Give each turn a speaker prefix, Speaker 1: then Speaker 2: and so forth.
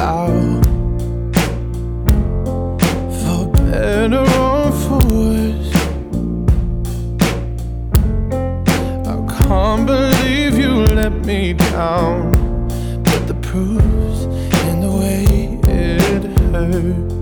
Speaker 1: out. For better or for worse, I can't believe you let me down. But the proof's in the way it hurts.